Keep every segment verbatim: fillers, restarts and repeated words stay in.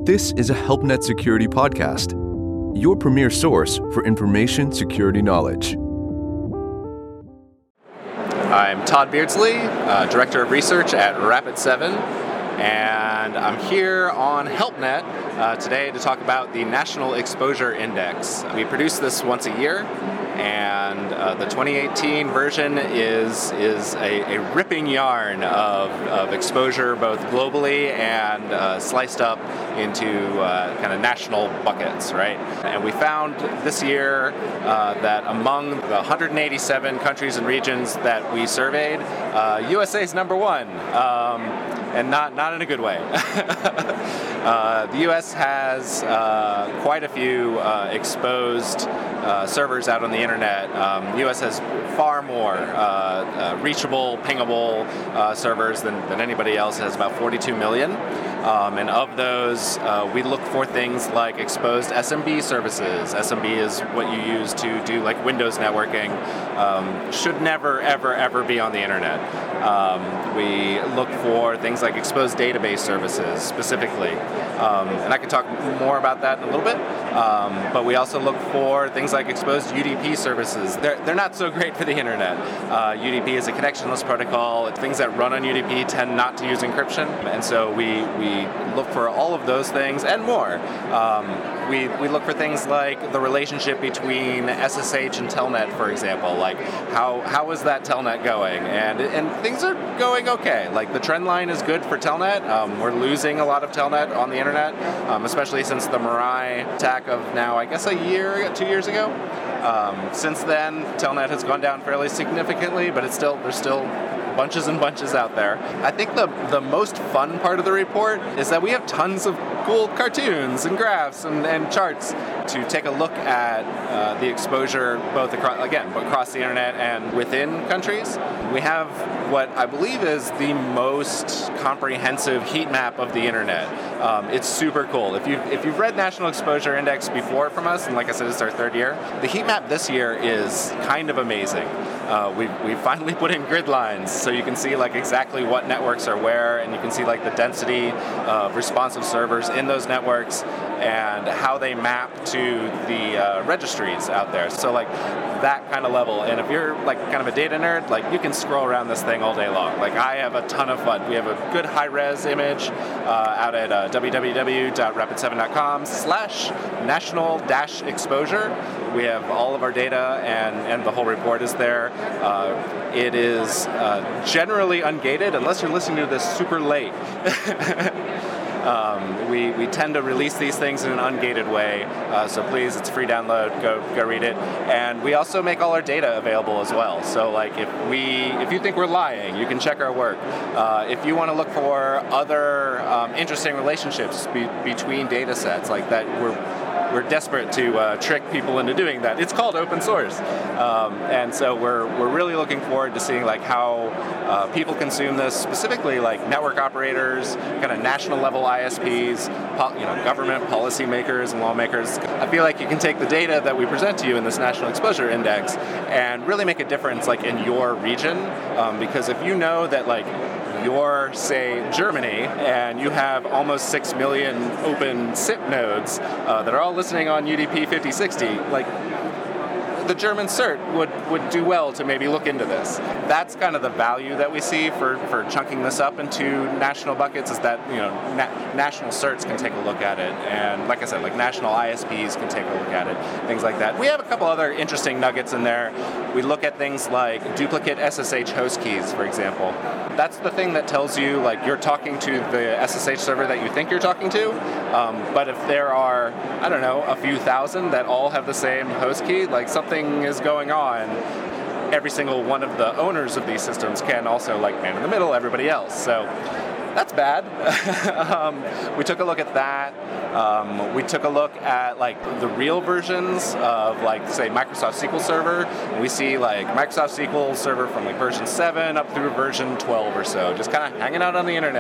This is a HelpNet Security podcast, your premier source for information security knowledge. I'm Todd Beardsley, uh, Director of Research at Rapid seven, and I'm here on HelpNet uh, today to talk about the National Exposure Index. We produce this once a year, and uh, the twenty eighteen version is is a, a ripping yarn of, of exposure, both globally and uh, sliced up into uh, kind of national buckets, right? And we found this year uh, that among the one hundred eighty-seven countries and regions that we surveyed, uh, U S A is number one, um, and not not in a good way. uh, the U S has uh, quite a few uh, exposed uh, servers out on the internet. Um, the U S has far more uh, uh, reachable, pingable uh, servers than, than anybody else. It has about forty-two million. Um, and of those, uh, we look for things like exposed S M B services. S M B is what you use to do like Windows networking. Um, should never, ever, ever be on the internet. Um, we look for things like exposed database services specifically. Um, and I can talk more about that in a little bit. Um, but we also look for things like exposed U D P services. They're, they're not so great for the internet. Uh, U D P is a connectionless protocol. Things that run on U D P tend not to use encryption. And so we, we look for all of those things and more. Um, we, we look for things like the relationship between S S H and Telnet, for example. Like how how is that Telnet going? And and things are going okay. Like the trend line is good for Telnet. Um, we're losing a lot of Telnet on the internet, um, especially since the Mirai attack of now, I guess a year, two years ago. Um, since then, Telnet has gone down fairly significantly, but it's still there's still bunches and bunches out there. I think the the most fun part of the report is that we have tons of cool cartoons and graphs and, and charts to take a look at uh, the exposure both across, again, across the internet and within countries. We have what I believe is the most comprehensive heat map of the internet. Um, it's super cool. If you if you've read National Exposure Index before from us, and like I said, it's our third year, the heat map this year is kind of amazing. Uh, we we finally put in grid lines, so you can see like exactly what networks are where, and you can see like the density of responsive servers in those networks and how they map to the uh, registries out there. So like that kind of level. And if you're like kind of a data nerd, like you can scroll around this thing all day long. Like I have a ton of fun. We have a good high-res image uh, out at uh, w w w dot rapid seven dot com slash national dash exposure. We have all of our data, and, and the whole report is there. Uh, it is uh, generally ungated, unless you're listening to this super late. um, we, we tend to release these things in an ungated way, uh, so please, it's free download, go go read it. And we also make all our data available as well. So like if we if you think we're lying, you can check our work. Uh, if you want to look for other um, interesting relationships be, between data sets, like that we're We're desperate to uh, trick people into doing that. It's called open source, um, and so we're we're really looking forward to seeing like how uh, people consume this. Specifically, like network operators, kind of national level I S Ps, po- you know, government policymakers and lawmakers. I feel like you can take the data that we present to you in this National Exposure Index and really make a difference, like in your region, um, because if you know that like you're, say, Germany, and you have almost six million open S I P nodes uh, that are all listening on U D P fifty sixty, like, the German cert would, would do well to maybe look into this. That's kind of the value that we see for, for chunking this up into national buckets, is that, you know, na- national certs can take a look at it. And like I said, like national I S Ps can take a look at it, things like that. We have a couple other interesting nuggets in there. We look at things like duplicate S S H host keys, for example. That's the thing that tells you, like, you're talking to the S S H server that you think you're talking to. Um, but if there are, I don't know, a few thousand that all have the same host key, like something is going on, every single one of the owners of these systems can also like man in the middle everybody else. So that's bad. um, we took a look at that. Um, we took a look at like the real versions of like say Microsoft S Q L Server. And we see like Microsoft S Q L Server from like version seven up through version twelve or so, just kind of hanging out on the internet.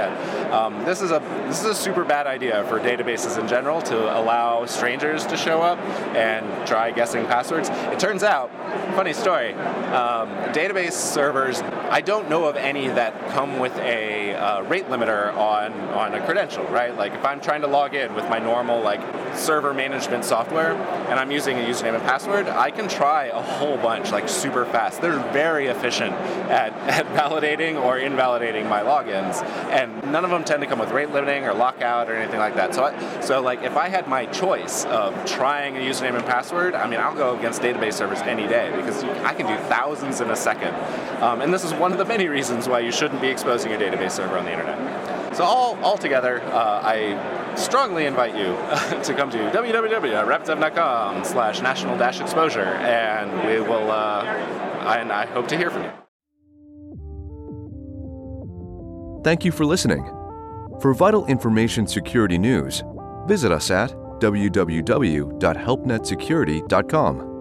Um, this is a this is a super bad idea for databases in general to allow strangers to show up and try guessing passwords. It turns out, funny story, um, database servers, I don't know of any that come with a uh, rate limiter on, on a credential, right? Like if I'm trying to log in with my normal like server management software and I'm using a username and password, I can try a whole bunch like super fast. They're very efficient at, at validating or invalidating my logins, and none of them tend to come with rate limiting or lockout or anything like that. So, I, so like if I had my choice of trying a username and password, I mean, I'll go against database servers any day because you, I can do thousands in a second. Um, and this is one of the many reasons why you shouldn't be exposing your database server on the internet. So all altogether, uh, I strongly invite you to come to w w w dot rapid seven dot com slash national dash exposure, and we will, uh, and I hope to hear from you. Thank you for listening. For vital information security news, visit us at w w w dot help net security dot com.